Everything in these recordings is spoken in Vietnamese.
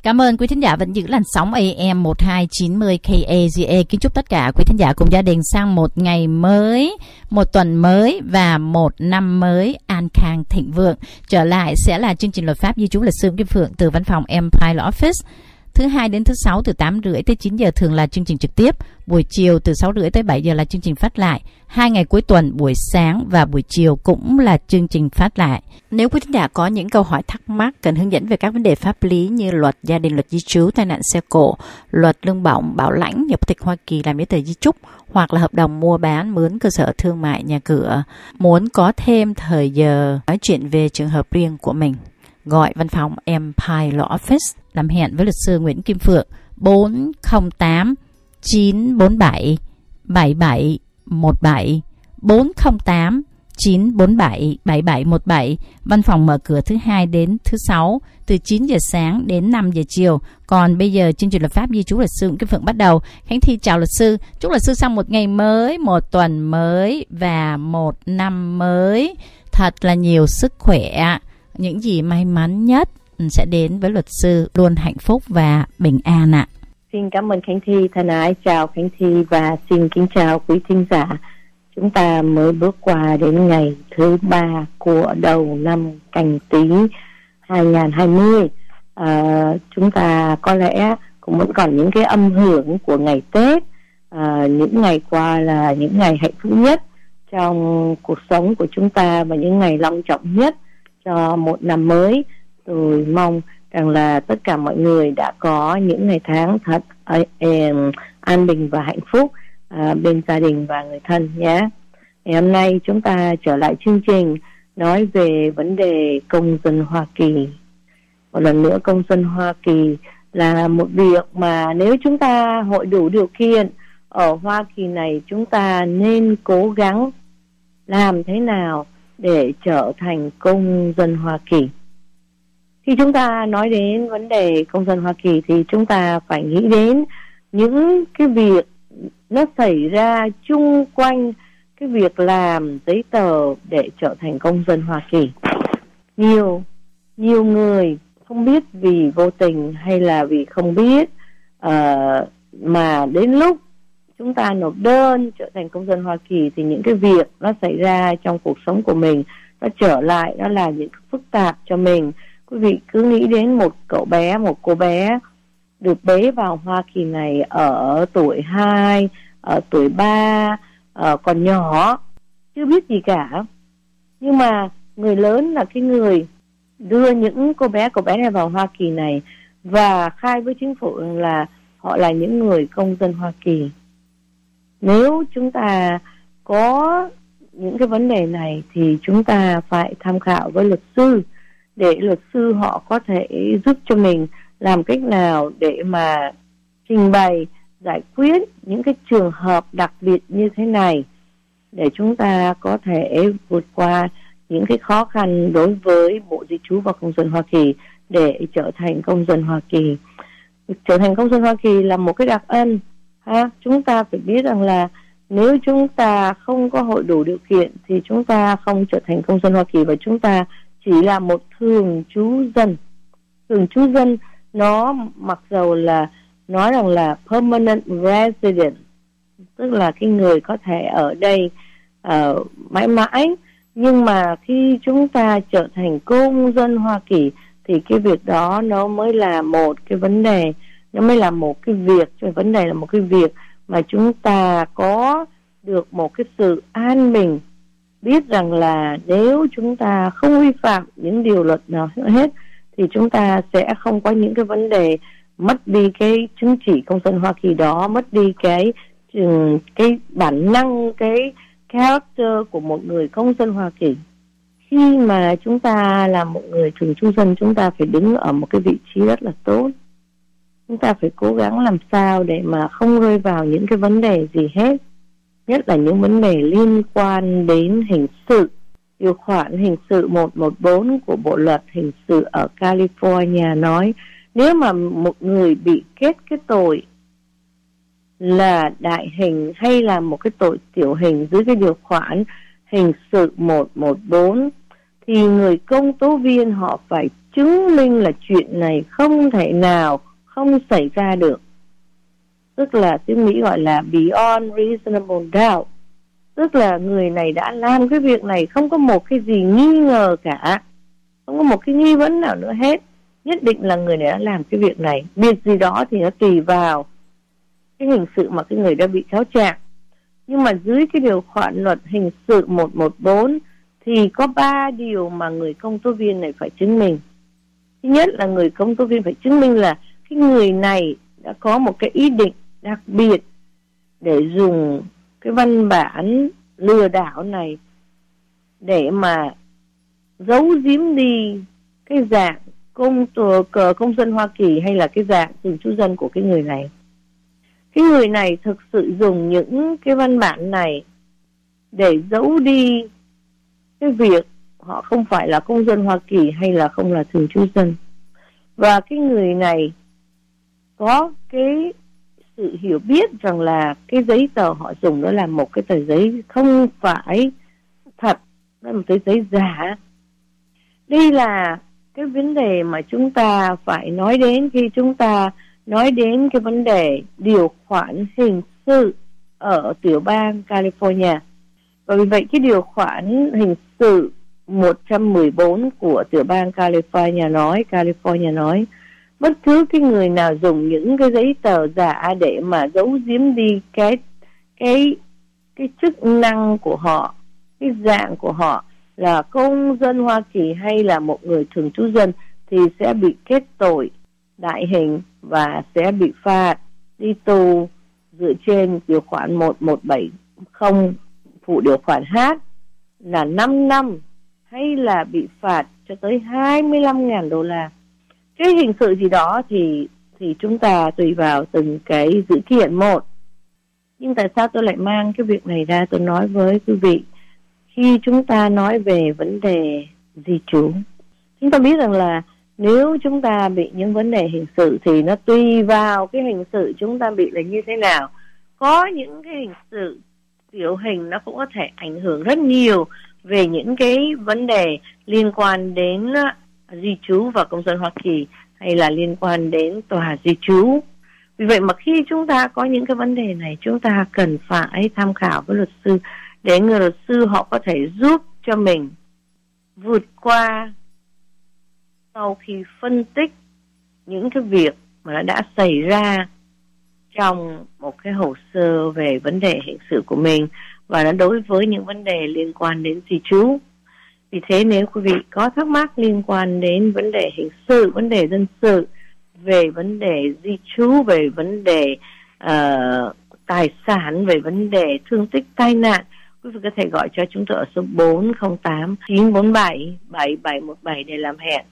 Cảm ơn quý thính giả vẫn giữ làn sóng AM 1290 KAZA. Kính chúc tất cả quý thính giả cùng gia đình sang một ngày mới, một tuần mới và một năm mới an khang thịnh vượng. Trở lại sẽ là chương trình luật pháp di trú luật sư Kim Phượng từ văn phòng Empire Law Office. Thứ hai đến thứ sáu từ 8:30 tới 9 giờ thường là chương trình trực tiếp. Buổi chiều từ 6:30 tới 7 giờ là chương trình phát lại. 2 ngày cuối tuần buổi sáng và buổi chiều cũng là chương trình phát lại. Nếu quý thính giả có những câu hỏi thắc mắc cần hướng dẫn về các vấn đề pháp lý như luật gia đình, luật di trú, tai nạn xe cộ, luật lương bổng, bảo lãnh, nhập tịch Hoa Kỳ, làm giấy tờ di chúc hoặc là hợp đồng mua bán, mướn cơ sở thương mại, nhà cửa, muốn có thêm thời giờ nói chuyện về trường hợp riêng của mình, gọi văn phòng Empire Law Office làm hẹn với luật sư Nguyễn Kim Phượng 408 947 7717 408 947 7717. Văn phòng mở cửa thứ hai đến thứ sáu từ 9 giờ sáng đến 5 giờ chiều. Còn bây giờ chương trình luật pháp di trú luật sư Nguyễn Kim Phượng bắt đầu. Khánh Thi chào luật sư. Chúc luật sư sang một ngày mới, một tuần mới và một năm mới thật là nhiều sức khỏe. Những gì may mắn nhất sẽ đến với luật sư, luôn hạnh phúc và bình an ạ. Xin cảm ơn Khánh Thi, thân ái chào Khánh Thi và xin kính chào quý thính giả. Chúng ta mới bước qua đến ngày thứ 3 của đầu năm Canh Tý 2020. Chúng ta có lẽ cũng vẫn còn những cái âm hưởng của ngày Tết. Những ngày qua là những ngày hạnh phúc nhất trong cuộc sống của chúng ta và những ngày long trọng nhất cho một năm mới. Tôi mong rằng là tất cả mọi người đã có những ngày tháng thật an bình và hạnh phúc bên gia đình và người thân nhé. Ngày hôm nay chúng ta trở lại chương trình nói về vấn đề công dân Hoa Kỳ. Một lần nữa, công dân Hoa Kỳ là một việc mà nếu chúng ta hội đủ điều kiện ở Hoa Kỳ này, chúng ta nên cố gắng làm thế nào để trở thành công dân Hoa Kỳ. Khi chúng ta nói đến vấn đề công dân Hoa Kỳ thì chúng ta phải nghĩ đến những cái việc nó xảy ra chung quanh cái việc làm giấy tờ để trở thành công dân Hoa Kỳ. Nhiều người không biết vì vô tình hay là vì không biết mà đến lúc chúng ta nộp đơn trở thành công dân Hoa Kỳ thì những cái việc nó xảy ra trong cuộc sống của mình nó trở lại, nó là những phức tạp cho mình. Quý vị cứ nghĩ đến một cậu bé, một cô bé được bế vào Hoa Kỳ này ở tuổi 2, ở tuổi 3, còn nhỏ, chưa biết gì cả. Nhưng mà người lớn là cái người đưa những cô bé này vào Hoa Kỳ này và khai với chính phủ là họ là những người công dân Hoa Kỳ. Nếu chúng ta có những cái vấn đề này thì chúng ta phải tham khảo với luật sư để luật sư họ có thể giúp cho mình làm cách nào để mà trình bày, giải quyết những cái trường hợp đặc biệt như thế này để chúng ta có thể vượt qua những cái khó khăn đối với Bộ Di trú và Công dân Hoa Kỳ để trở thành công dân Hoa Kỳ. Trở thành công dân Hoa Kỳ là một cái đặc ân. Chúng ta phải biết rằng là nếu chúng ta không có hội đủ điều kiện thì chúng ta không trở thành công dân Hoa Kỳ và chúng ta chỉ là một thường trú dân. Thường trú dân nó mặc dầu là nói rằng là permanent resident, tức là cái người có thể ở đây mãi mãi, nhưng mà khi chúng ta trở thành công dân Hoa Kỳ thì cái việc đó nó mới là một cái vấn đề, nó mới là một cái việc, vấn đề là một cái việc mà chúng ta có được một cái sự an bình, biết rằng là nếu chúng ta không vi phạm những điều luật nào hết thì chúng ta sẽ không có những cái vấn đề mất đi cái chứng chỉ công dân Hoa Kỳ đó, mất đi cái bản năng, cái character của một người công dân Hoa Kỳ. Khi mà chúng ta là một người thường trú dân, chúng ta phải đứng ở một cái vị trí rất là tốt. Chúng ta phải cố gắng làm sao để mà không rơi vào những cái vấn đề gì hết, nhất là những vấn đề liên quan đến hình sự. Điều khoản hình sự 114 của Bộ luật hình sự ở California nói nếu mà một người bị kết cái tội là đại hình hay là một cái tội tiểu hình dưới cái điều khoản hình sự 114 thì người công tố viên họ phải chứng minh là chuyện này không thể nào không xảy ra được. Tức là tiếng Mỹ gọi là beyond reasonable doubt. Tức là người này đã làm cái việc này, không có một cái gì nghi ngờ cả, không có một cái nghi vấn nào nữa hết. Nhất định là người này đã làm cái việc này. Việc gì đó thì nó tùy vào cái hình sự mà cái người đã bị cáo trạng. Nhưng mà dưới cái điều khoản luật hình sự 114 thì có 3 điều mà người công tố viên này phải chứng minh. Thứ nhất là người công tố viên phải chứng minh là cái người này đã có một cái ý định đặc biệt để dùng cái văn bản lừa đảo này để mà giấu giếm đi cái dạng công dân Hoa Kỳ hay là cái dạng thường trú dân của cái người này. Cái người này thực sự dùng những cái văn bản này để giấu đi cái việc họ không phải là công dân Hoa Kỳ hay là không là thường trú dân. Và cái người này có cái sự hiểu biết rằng là cái giấy tờ họ dùng đó là một cái tờ giấy không phải thật, đó là một tờ giấy giả. Đây là cái vấn đề mà chúng ta phải nói đến khi chúng ta nói đến cái vấn đề điều khoản hình sự ở tiểu bang California. Và vì vậy cái điều khoản hình sự 114 của tiểu bang California nói bất cứ cái người nào dùng những cái giấy tờ giả để mà giấu giếm đi cái chức năng của họ, cái dạng của họ là công dân Hoa Kỳ hay là một người thường trú dân thì sẽ bị kết tội đại hình và sẽ bị phạt đi tù dựa trên điều khoản 1170 phụ điều khoản H là 5 năm hay là bị phạt cho tới $25,000. Cái hình sự gì đó thì chúng ta tùy vào từng cái dữ kiện một. Nhưng tại sao tôi lại mang cái việc này ra tôi nói với quý vị? Khi chúng ta nói về vấn đề di trú, chúng ta biết rằng là nếu chúng ta bị những vấn đề hình sự thì nó tùy vào cái hình sự chúng ta bị là như thế nào. Có những cái hình sự tiểu hình nó cũng có thể ảnh hưởng rất nhiều về những cái vấn đề liên quan đến di trú và công dân Hoa Kỳ hay là liên quan đến tòa di trú. Vì vậy mà khi chúng ta có những cái vấn đề này, chúng ta cần phải tham khảo với luật sư để người luật sư họ có thể giúp cho mình vượt qua sau khi phân tích những cái việc mà nó đã xảy ra trong một cái hồ sơ về vấn đề hình sự của mình và nó đối với những vấn đề liên quan đến di trú. Vì thế nếu quý vị có thắc mắc liên quan đến vấn đề hình sự, vấn đề dân sự, về vấn đề di trú, về vấn đề tài sản, về vấn đề thương tích tai nạn, quý vị có thể gọi cho chúng tôi ở số 408-947-7717 để làm hẹn.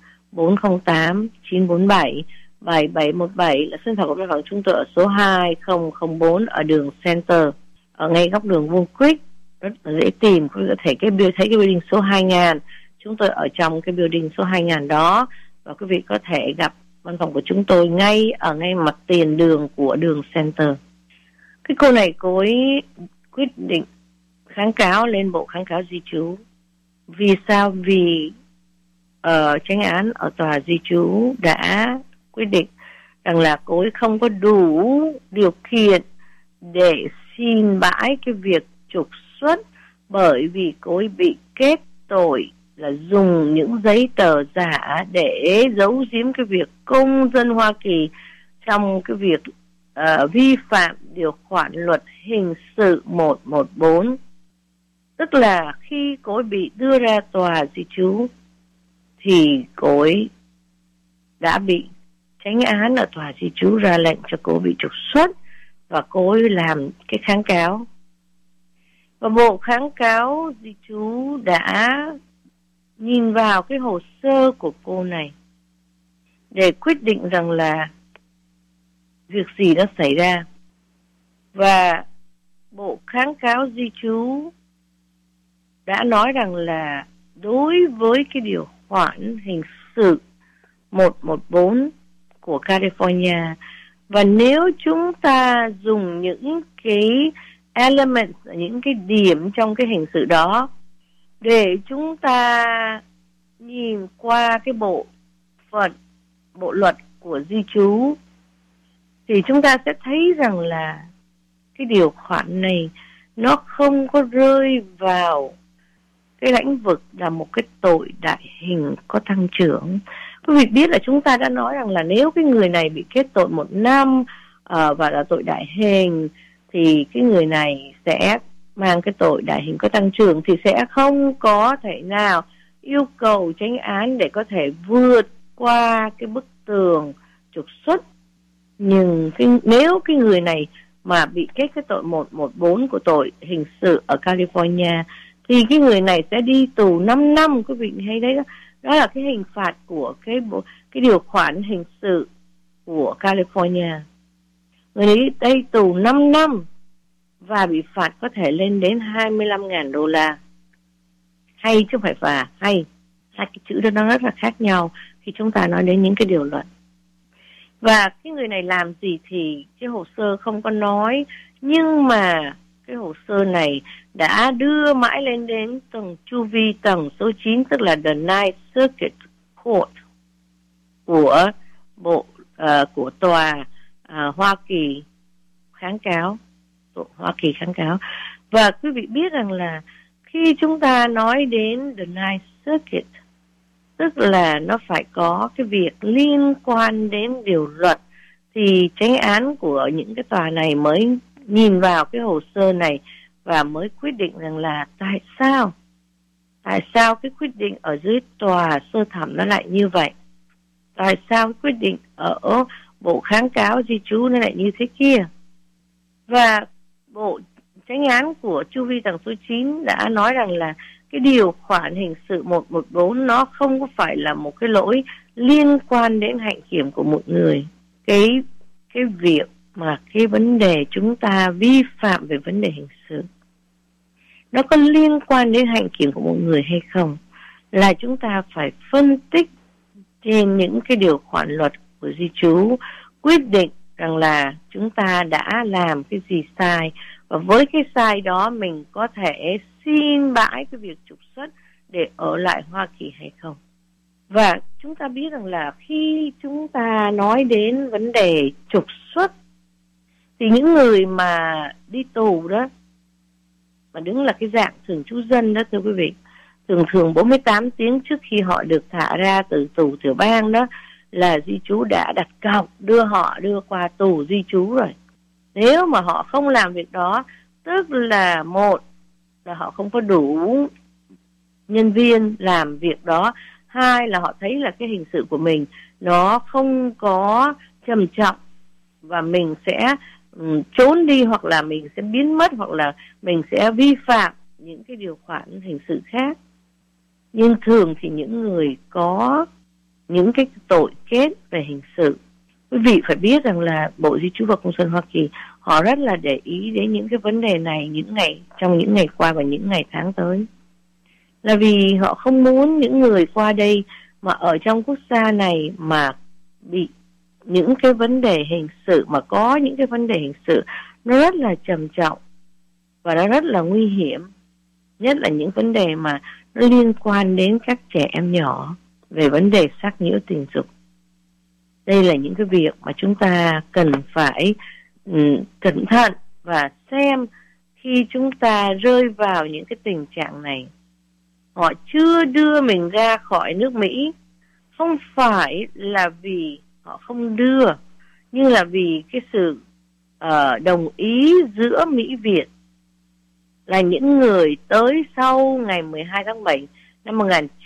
408-947-7717 là số điện thoại của văn phòng chúng tôi ở số 2004 ở đường Center, ở ngay góc đường Wool Creek, rất là dễ tìm. Quý vị có thể thấy cái building số 2000, chúng tôi ở trong cái building số 2000 đó, và quý vị có thể gặp văn phòng của chúng tôi ngay ở ngay mặt tiền đường của đường Center. Cái cô này cô ấy quyết định kháng cáo lên bộ kháng cáo di trú. Vì sao? Vì chánh án ở tòa di trú đã quyết định rằng là cô ấy không có đủ điều kiện để xin bãi cái việc trục xuất, bởi vì cô ấy bị kết tội là dùng những giấy tờ giả để giấu giếm cái việc công dân Hoa Kỳ trong cái việc vi phạm điều khoản luật hình sự 114. Tức là khi cô ấy bị đưa ra tòa di trú thì cô ấy đã bị chánh án ở tòa di trú ra lệnh cho cô bị trục xuất, và cô ấy làm cái kháng cáo. Và bộ kháng cáo di trú đã nhìn vào cái hồ sơ của cô này để quyết định rằng là việc gì đã xảy ra. Và bộ kháng cáo di trú đã nói rằng là đối với cái điều khoản hình sự 114 của California, và nếu chúng ta dùng những cái elements, những cái điểm trong cái hình sự đó để chúng ta nhìn qua cái bộ bộ luật của di trú thì chúng ta sẽ thấy rằng là cái điều khoản này nó không có rơi vào cái lĩnh vực là một cái tội đại hình có tăng trưởng. Quý vị biết là chúng ta đã nói rằng là nếu cái người này bị kết tội 1 năm và là tội đại hình thì cái người này sẽ mang cái tội đại hình có tăng trưởng, thì sẽ không có thể nào yêu cầu chánh án để có thể vượt qua cái bức tường trục xuất. Nhưng nếu cái người này mà bị kết cái tội 114 của tội hình sự ở California thì cái người này sẽ đi tù 5 năm. Quý vị thấy đấy, đó là cái hình phạt của cái điều khoản hình sự của California. Người ấy đây tù 5 năm và bị phạt có thể lên đến $25,000. Hay chứ không phải phạt, hay. Hai cái chữ đó nó rất là khác nhau khi chúng ta nói đến những cái điều luật. Và cái người này làm gì thì cái hồ sơ không có nói, nhưng mà cái hồ sơ này đã đưa mãi lên đến tầng chu vi tầng số 9, tức là the Ninth Circuit Court của tòa Hoa Kỳ kháng cáo. Và quý vị biết rằng là khi chúng ta nói đến the Ninth Circuit, tức là nó phải có cái việc liên quan đến điều luật, thì chánh án của những cái tòa này mới nhìn vào cái hồ sơ này và mới quyết định rằng là tại sao cái quyết định ở dưới tòa sơ thẩm nó lại như vậy, tại sao quyết định ở bộ kháng cáo di trú nó lại như thế kia. Và bộ chánh án của chu vi tầng số 9 đã nói rằng là cái điều khoản hình sự 114 nó không có phải là một cái lỗi liên quan đến hạnh kiểm của một người. Cái việc mà cái vấn đề chúng ta vi phạm về vấn đề hình sự nó có liên quan đến hạnh kiểm của một người hay không, là chúng ta phải phân tích trên những cái điều khoản luật của di trú, quyết định rằng là chúng ta đã làm cái gì sai, và với cái sai đó mình có thể xin bãi cái việc trục xuất để ở lại Hoa Kỳ hay không. Và chúng ta biết rằng là khi chúng ta nói đến vấn đề trục xuất thì những người mà đi tù đó, mà đứng là cái dạng thường trú dân đó thưa quý vị, thường 48 tiếng trước khi họ được thả ra từ tù tiểu bang đó, là di trú đã đặt cọc đưa qua tù di trú rồi. Nếu mà họ không làm việc đó, tức là một là họ không có đủ nhân viên làm việc đó, hai là họ thấy là cái hình sự của mình nó không có trầm trọng và mình sẽ trốn đi, hoặc là mình sẽ biến mất, hoặc là mình sẽ vi phạm những cái điều khoản hình sự khác. Nhưng thường thì những người có những cái tội kết về hình sự, quý vị phải biết rằng là Bộ Di trú và Công dân Hoa Kỳ họ rất là để ý đến những cái vấn đề này trong những ngày qua và những ngày tháng tới, là vì họ không muốn những người qua đây mà ở trong quốc gia này mà bị những cái vấn đề hình sự, mà có những cái vấn đề hình sự nó rất là trầm trọng và nó rất là nguy hiểm, nhất là những vấn đề mà nó liên quan đến các trẻ em nhỏ về vấn đề sắc nhiễu tình dục. Đây là những cái việc mà chúng ta cần phải cẩn thận và xem khi chúng ta rơi vào những cái tình trạng này. Họ chưa đưa mình ra khỏi nước Mỹ không phải là vì họ không đưa, nhưng là vì cái sự đồng ý giữa Mỹ Việt, là những người tới sau ngày 12 tháng 7 năm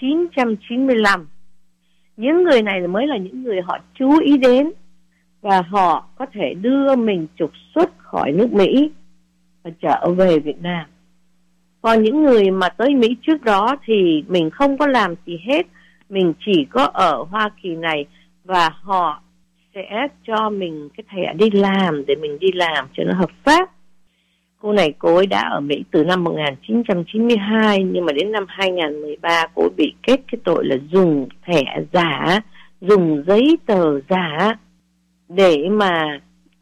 1995. Những người này mới là những người họ chú ý đến và họ có thể đưa mình trục xuất khỏi nước Mỹ và trở về Việt Nam. Còn những người mà tới Mỹ trước đó thì mình không có làm gì hết, mình chỉ có ở Hoa Kỳ này và họ sẽ cho mình cái thẻ đi làm để mình đi làm cho nó hợp pháp. Cô ấy đã ở Mỹ từ năm 1992, nhưng mà đến năm 2013 cô ấy bị kết cái tội là dùng thẻ giả, dùng giấy tờ giả để mà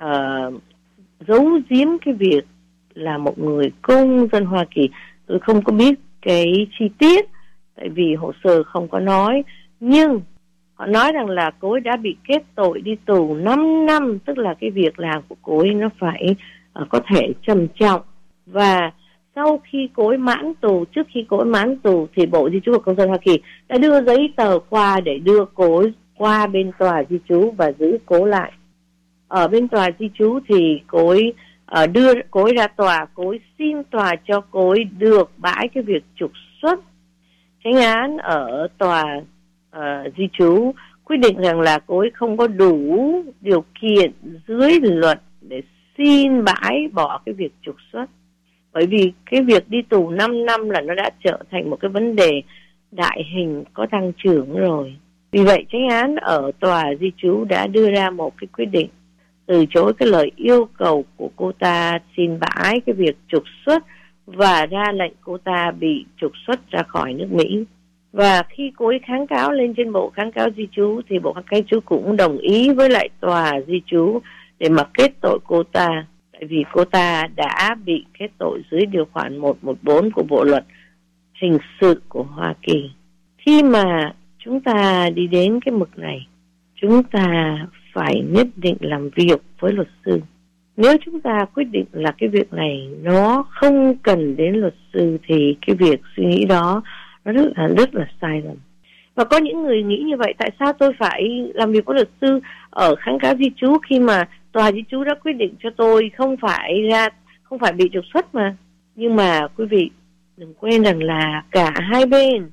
giấu giếm cái việc là một người công dân Hoa Kỳ. Tôi không có biết cái chi tiết, tại vì hồ sơ không có nói, nhưng Họ nói rằng là cô ấy đã bị kết tội đi tù 5 năm, tức là cái việc làm của cô ấy nó phải có thể trầm trọng. Và sau khi cô ấy mãn tù, trước khi cô ấy mãn tù thì Bộ Di trú và Công dân Hoa Kỳ đã đưa giấy tờ qua để đưa cô ấy qua bên tòa di trú và giữ cô lại. Ở bên tòa di trú thì cô ấy đưa cô ấy ra tòa, cô ấy xin tòa cho cô ấy được bãi cái việc trục xuất. Chánh án ở tòa di trú quyết định rằng là cô ấy không có đủ điều kiện dưới luật để xin bãi bỏ cái việc trục xuất. Bởi vì cái việc đi tù 5 năm là nó đã trở thành một cái vấn đề đại hình có tăng trưởng rồi. Vì vậy chánh án ở tòa di trú đã đưa ra một cái quyết định từ chối cái lời yêu cầu của cô ta xin bãi cái việc trục xuất và ra lệnh cô ta bị trục xuất ra khỏi nước Mỹ. Và khi cô ấy kháng cáo lên trên bộ kháng cáo di trú thì bộ kháng cáo di trú cũng đồng ý với lại tòa di trú để mà kết tội cô ta, tại vì cô ta đã bị kết tội dưới điều khoản 114 của Bộ luật hình sự của Hoa Kỳ. Khi mà chúng ta đi đến cái mực này, chúng ta phải nhất định làm việc với luật sư. Nếu chúng ta quyết định là cái việc này nó không cần đến luật sư thì cái việc suy nghĩ đó nó rất là sai lầm. Và có những người nghĩ như vậy, tại sao tôi phải làm việc với luật sư ở kháng cáo di trú khi mà tòa di trú đã quyết định cho tôi không phải bị trục xuất mà. Nhưng mà quý vị đừng quên rằng là cả hai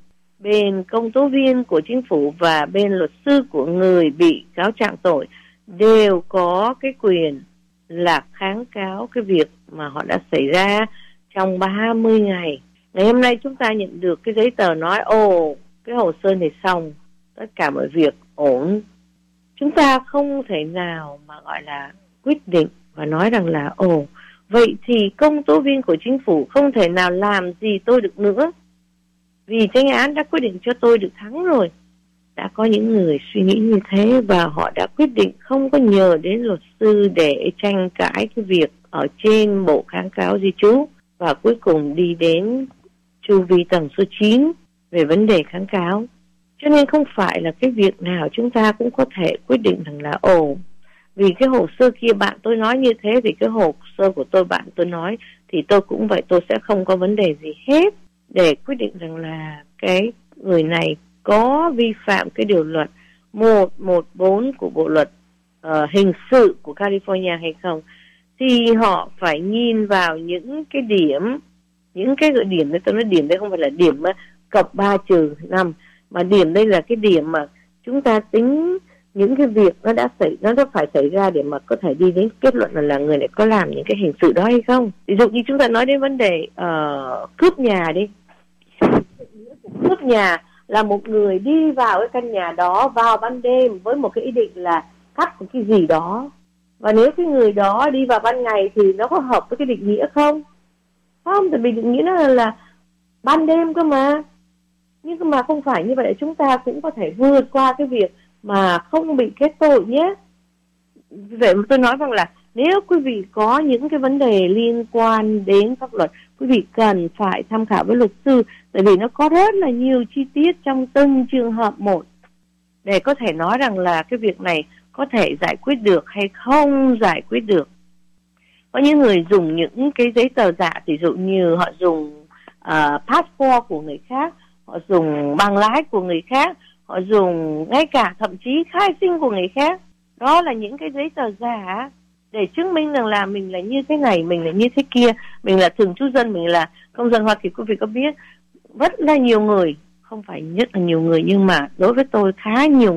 bên công tố viên của chính phủ và bên luật sư của người bị cáo trạng tội đều có cái quyền là kháng cáo cái việc mà họ đã xảy ra trong 30 ngày. Ngày hôm nay chúng ta nhận được cái giấy tờ nói cái hồ sơ này xong, tất cả mọi việc ổn. Chúng ta không thể nào mà gọi là quyết định và nói rằng là vậy thì công tố viên của chính phủ không thể nào làm gì tôi được nữa, vì chánh án đã quyết định cho tôi được thắng rồi. Đã có những người suy nghĩ như thế và họ đã quyết định không có nhờ đến luật sư để tranh cãi cái việc ở trên bộ kháng cáo di trú, và cuối cùng đi đến chu vi tầng số 9 về vấn đề kháng cáo. Cho nên không phải là cái việc nào chúng ta cũng có thể quyết định rằng là vì cái hồ sơ kia bạn tôi nói như thế thì cái hồ sơ của bạn tôi nói thì tôi cũng vậy, tôi sẽ không có vấn đề gì hết, để quyết định rằng là cái người này có vi phạm cái điều luật 114 của Bộ luật hình sự của California hay không. Thì họ phải nhìn vào những cái điểm đấy, tôi nói điểm đây không phải là điểm cộng 3-5, mà điểm đây là cái điểm mà chúng ta tính những cái việc nó đã phải xảy ra để mà có thể đi đến kết luận là người này có làm những cái hình sự đó hay không. Ví dụ như chúng ta nói đến vấn đề cướp nhà đi. Cướp nhà là một người đi vào cái căn nhà đó vào ban đêm với một cái ý định là cắt một cái gì đó. Và nếu cái người đó đi vào ban ngày thì nó có hợp với cái định nghĩa không? Không, tại vì định nghĩa nó là ban đêm cơ mà. Nhưng mà không phải như vậy, chúng ta cũng có thể vượt qua cái việc mà không bị kết tội nhé. Vậy mà tôi nói rằng là nếu quý vị có những cái vấn đề liên quan đến pháp luật, quý vị cần phải tham khảo với luật sư, tại vì nó có rất là nhiều chi tiết trong từng trường hợp một để có thể nói rằng là cái việc này có thể giải quyết được hay không giải quyết được. Có những người dùng những cái giấy tờ giả, ví dụ như họ dùng passport của người khác, họ dùng bằng lái của người khác, họ dùng ngay cả thậm chí khai sinh của người khác. Đó là những cái giấy tờ giả để chứng minh rằng là mình là như thế này, mình là như thế kia, mình là thường trú dân, mình là công dân Hoa Kỳ. Quý vị có biết rất là nhiều người, không phải nhất là nhiều người, nhưng mà đối với tôi khá nhiều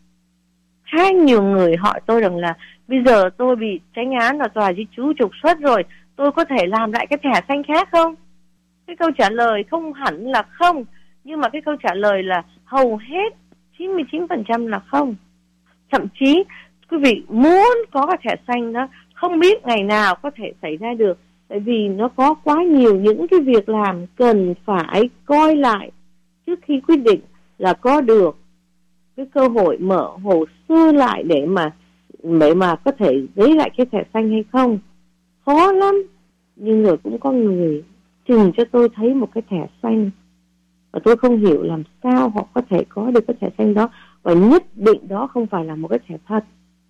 người hỏi tôi rằng là bây giờ tôi bị chánh án ở tòa di trú trục xuất rồi, tôi có thể làm lại cái thẻ xanh khác không? Cái câu trả lời không hẳn là không, nhưng mà cái câu trả lời là hầu hết 99% là không. Thậm chí quý vị muốn có cái thẻ xanh đó không biết ngày nào có thể xảy ra được, tại vì nó có quá nhiều những cái việc làm cần phải coi lại trước khi quyết định là có được cái cơ hội mở hồ sơ lại để mà có thể lấy lại cái thẻ xanh hay không. Khó lắm. Nhưng rồi cũng có người trình cho tôi thấy một cái thẻ xanh và tôi không hiểu làm sao họ có thể có được cái thẻ xanh đó. và nhất định đó không phải là một cái thẻ thật.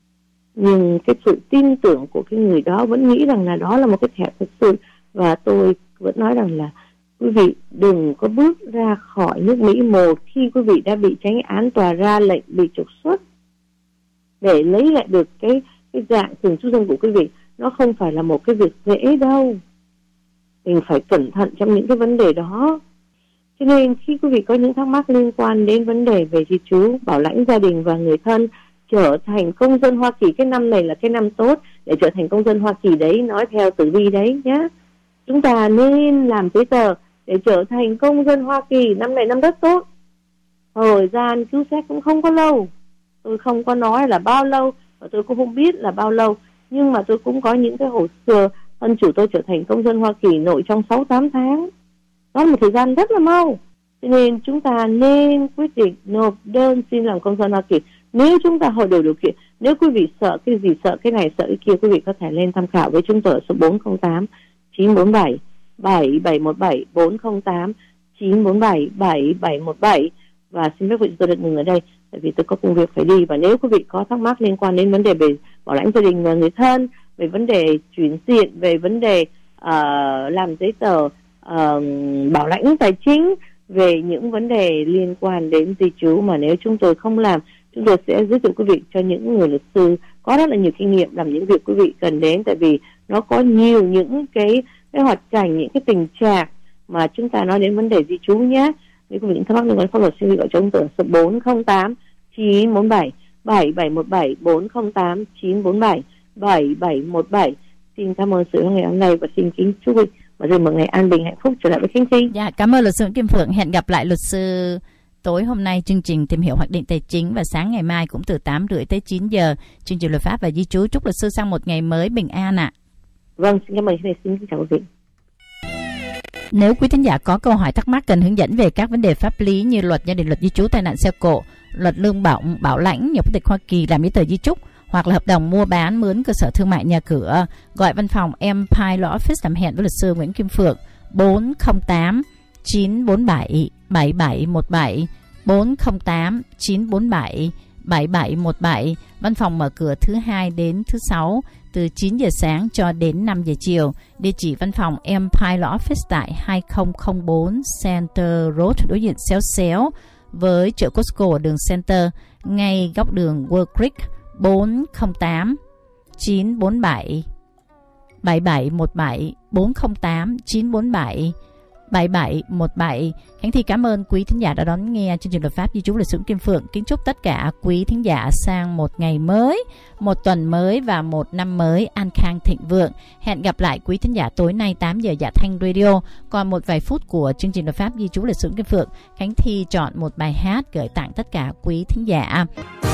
Nhưng cái sự tin tưởng của cái người đó vẫn nghĩ rằng là đó là một cái thẻ thật sự. Và tôi vẫn nói rằng là quý vị đừng có bước ra khỏi nước Mỹ một khi quý vị đã bị chánh án tòa ra lệnh bị trục xuất, để lấy lại được cái dạng thường trú dân của quý vị. Nó không phải là một cái việc dễ đâu. Mình phải cẩn thận trong những cái vấn đề đó. Cho nên khi quý vị có những thắc mắc liên quan đến vấn đề về di trú, bảo lãnh gia đình và người thân, trở thành công dân Hoa Kỳ, cái năm này là cái năm tốt để trở thành công dân Hoa Kỳ đấy, nói theo Tử Vi đấy nhé. Chúng ta nên làm giấy tờ để trở thành công dân Hoa Kỳ. Năm này năm rất tốt. Thời gian cứu xét cũng không có lâu. Tôi không có nói là bao lâu, và tôi cũng không biết là bao lâu. Nhưng mà tôi cũng có những cái hồ sơ thân chủ tôi trở thành công dân Hoa Kỳ nội trong 6-8 tháng. Đó là một thời gian rất là mau. Cho nên chúng ta nên quyết định nộp đơn xin làm công dân Hoa Kỳ. Nếu chúng ta hội đủ điều kiện, nếu quý vị sợ cái gì, sợ cái này, sợ cái kia, quý vị có thể lên tham khảo với chúng tôi ở số 408 947 7717 408 947 7717. Và xin phép tôi được ngừng ở đây, tại vì tôi có công việc phải đi. Và nếu quý vị có thắc mắc liên quan đến vấn đề về bảo lãnh gia đình và người thân, về vấn đề chuyển diện, về vấn đề làm giấy tờ bảo lãnh tài chính, về những vấn đề liên quan đến di trú mà nếu chúng tôi không làm, chúng tôi sẽ giới thiệu quý vị cho những người luật sư có rất là nhiều kinh nghiệm làm những việc quý vị cần đến. Tại vì nó có nhiều những cái hoạt cảnh, những cái tình trạng mà chúng ta nói đến vấn đề di trú nhé. Nếu quý vị thắc mắc liên quan pháp luật, xin quý vị gọi cho chúng tôi số 408 947 7717 408 947 7717. Xin cảm ơn sự ngày hôm nay và xin kính chúc quý vị và rồi một ngày an bình hạnh phúc trở lại với Khánh Thi. Dạ, cảm ơn luật sư Kim Phượng. Hẹn gặp lại luật sư tối hôm nay chương trình tìm hiểu hoạch định tài chính, và sáng ngày mai cũng từ 8:30 tới 9 giờ chương trình luật pháp và di trú. Chúc luật sư sang một ngày mới bình an ạ. Vâng, xin cảm ơn. Xin chào quý vị. Nếu quý thính giả có câu hỏi thắc mắc cần hướng dẫn về các vấn đề pháp lý như luật gia đình, luật di trú, tai nạn xe cộ, luật lương bổng, bảo lãnh, nhập quốc tịch Hoa Kỳ, làm giấy tờ di trúc, hoặc là hợp đồng mua bán, mướn cơ sở thương mại, nhà cửa, gọi văn phòng Empire Law Office làm hẹn với luật sư Nguyễn Kim Phượng 408 947 7717 408 947 7717. Văn phòng mở cửa thứ Hai đến thứ Sáu từ 9 giờ sáng cho đến 5 giờ chiều. Địa chỉ văn phòng Empire Law Office tại 2004 Center Road, đối diện xéo xéo với chợ Costco ở đường Center, ngay góc đường World Creek. 408 947 7717 408 947 7717. Khánh Thi cảm ơn quý thính giả đã đón nghe chương trình luật pháp di trú lịch sử Kim Phượng. Kính chúc tất cả quý thính giả sang một ngày mới, một tuần mới và một năm mới an khang thịnh vượng. Hẹn gặp lại quý thính giả tối nay 8 giờ Dạ Thanh Radio. Còn một vài phút của chương trình luật pháp di trú lịch sử Kim Phượng, Khánh Thi chọn một bài hát gửi tặng tất cả quý thính giả.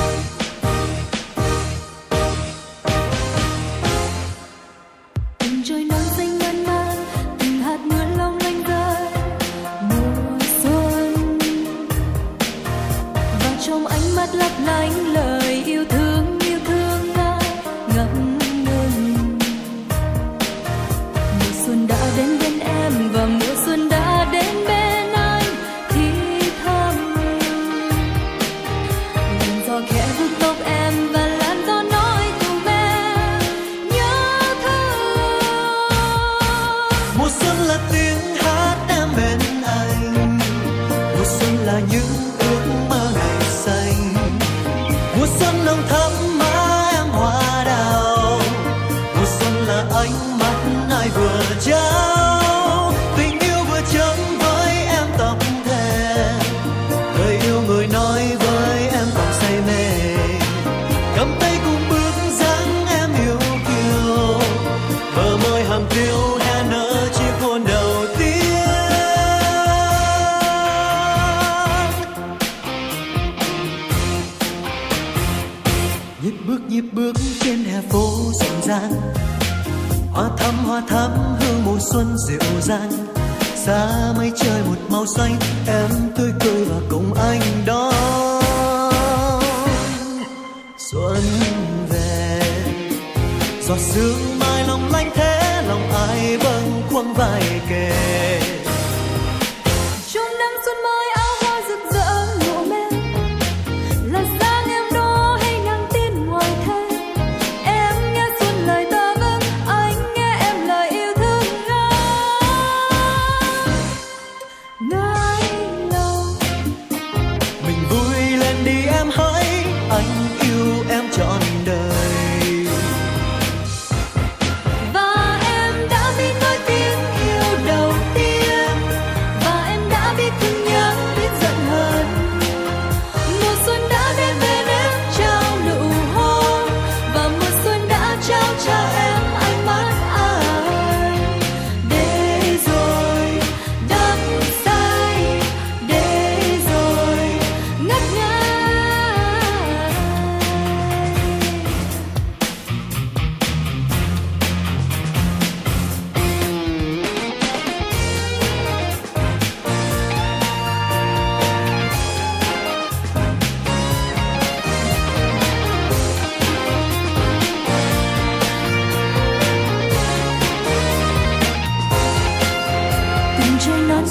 Trời nắng xanh ngân man, từng hạt mưa long lanh rơi mùa xuân, và trong ánh mắt lấp lánh lời yêu thương ai ngập ngừng. Mùa xuân đã đến bên em và mùa xuân đã đến bên anh thì thầm lần gió khẽ vuốt tóc em và làn gió nói cùng em nhớ thương. Mùa xuân là tiếng hát em bên anh, mùa xuân là những ước mơ ngày xanh, mùa xuân nồng thắm má em hoa đào, mùa xuân là ánh mắt ai vừa trao, tình yêu vừa chấm với em tập thề, lời yêu người nói với em còn say mê, cầm tay cùng bước dáng em yêu kiều, bờ môi hàm tiêu hé nở chiếc hôn đầu tiên. Nhịp bước trên hè phố rộn ràng, hoa thắm hương mùa xuân dịu dàng, xa mây trời một màu xanh, em tươi cười và cùng anh đón xuân về. Giọt sương mai long lanh thế lòng ai vâng khuâng vai kề, Trong nắng xuân mới áo hoa rực rỡ nụ mê là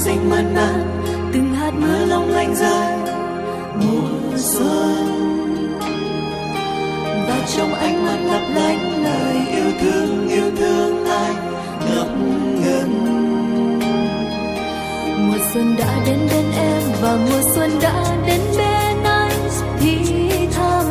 xanh mơn man, từng hạt mưa long lanh rơi mùa xuân. Và trong ánh mắt lấp lánh lời yêu thương ai ngập ngừng. mùa xuân đã đến bên em và mùa xuân đã đến bên anh thì thầm.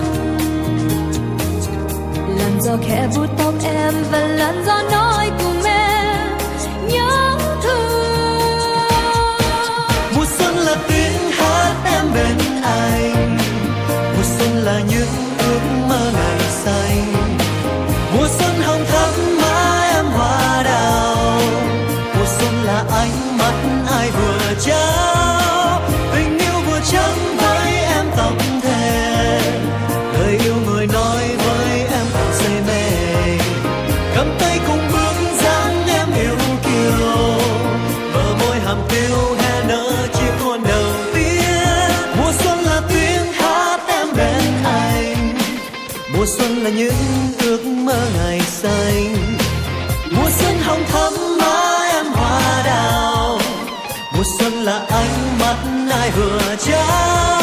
Làn gió khẽ vuốt tóc em và làn gió nói cùng em nhớ thương. Mùa xuân là tiếng hát em bên anh, mùa xuân là những ước mơ ngày xanh. Mùa xuân hồng thắm má em hoa đào, mùa xuân là ánh mắt ai vừa trao tình yêu vừa trắng với em tóc thề. Lời yêu người nói với em còn say mê, cầm tay cùng bước dáng em yêu kiều, bờ môi hàm tiêu hè nở chiếc hôn đầu tiên. Mùa xuân là tiếng hát em bên anh, mùa xuân là những ước mơ ngày xanh. Mùa xuân hồng thắm má em hoa đào, mùa xuân là ánh mắt ai vừa trao